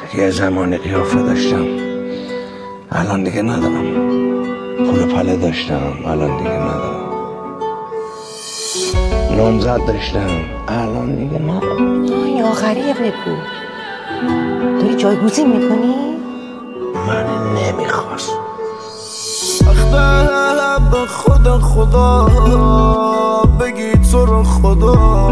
یه زمانی قیافه داشتم الان دیگه ندارم، پول پله داشتم الان دیگه ندارم، نامزد داشتم الان دیگه ندارم. این آخری ابن پول داری جایگزین میکنی؟ من نمیخواست سخته به خدا بگی تو رو خدا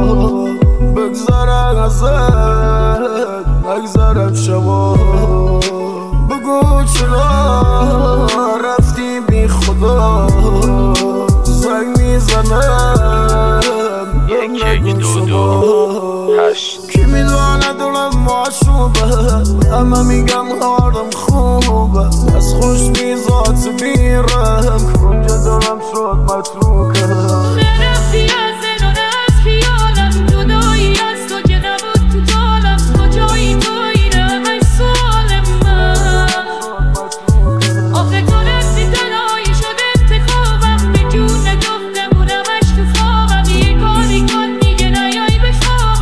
بگذره ازت نگذرد شبا بگو چرا رفتی بی خدا زنگ میزنم 1 2 2 8 کی میدونه دلم معشوبه همه میگن حالم خوبه از خوش میزات بیرم کنجا دلم شد متروکه نرفتی از زنون از خیالم جدایی از تو که نبود تو طالم کجایی تو اینه های سال من آخه تو رفتی تنهایی شد انتخابم به جون گفتمونمش تو خوابم یه کاری کن دیگه نیایی به خواب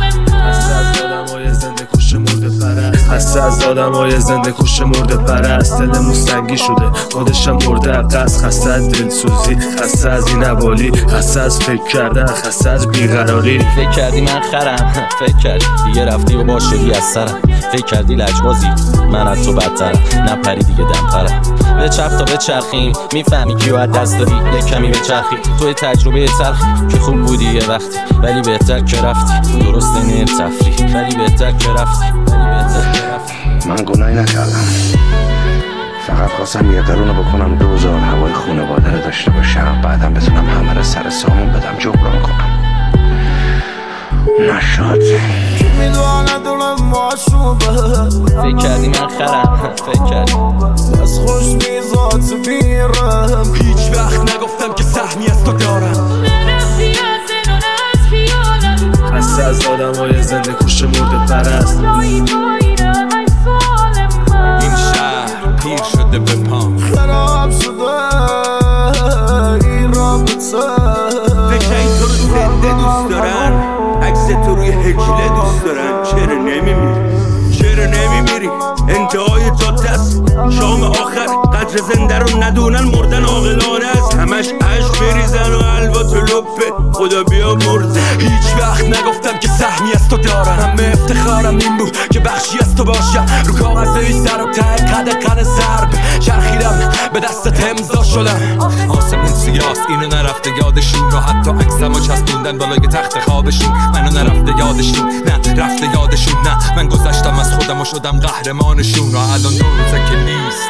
من خسته از آدمای زنده کش مرده پرست دلمون سنگی شده خودشم مرده قصد خسته از دلسوزی خسته از این عوالی خسته از فکر کردن خسته از بیقراری فکر کردی من خرم فکر کردی دیگه رفتی و با شدی از سرم فکر کردی لجبازی من از تو بدترم نپری دیگه دمترم به چرخ تا به چرخیم میفهمی کیو از دست دادی یه کمی به چرخی توی تجربه تلخی که خوب بودی یه وقتی ولی بهتر که رفتی درسته نه تفریح ولی بهتر که رفتی من گناهی نکردم، فقط خواستم یه قرونه بکنم 2000 هوای خونواده رو داشته باشم بعدم بتونم همه رو سر سامون بدم جبران کنم. نشد. کی میدونه دلم معشوبه فکر کردی من خرم فکر کردی از خوش میزات بیرم هیچ وقت نگفتم که سهمی از تو دارم نرفتی از زنون از خیالم خسته از آدمای زنده کش مرده پرست جایی تو اینه های سال من این شهر پیر شده به پام خراب شده این رابطه فکر این تو رو زنده دوست دارن عکس تو روی هجله دوست دارن چرا نمیمیری انتهای جاده است شام آخر قدر زنده رو ندونن مردن عاقلانه است همش عشق بریزن و حلوا تو لپه خدا بیا مرده هیچ وقت نگفتم که سهمی از تو دارم همه افتخارم این بود که بخشی از تو باشم رو کاغذ ای سر و ته قد ضرب چرخیدم به دستت امضا شدم آسمون سیاست اینو نرفته یادشون و حتی عکسمو چسبوندن بالای تخت خوابشون منو نرفته یادشون نه رفته یادشون نه من گذشتم از خودم و شدم قهرمانشون و الان 2 روزه که نیست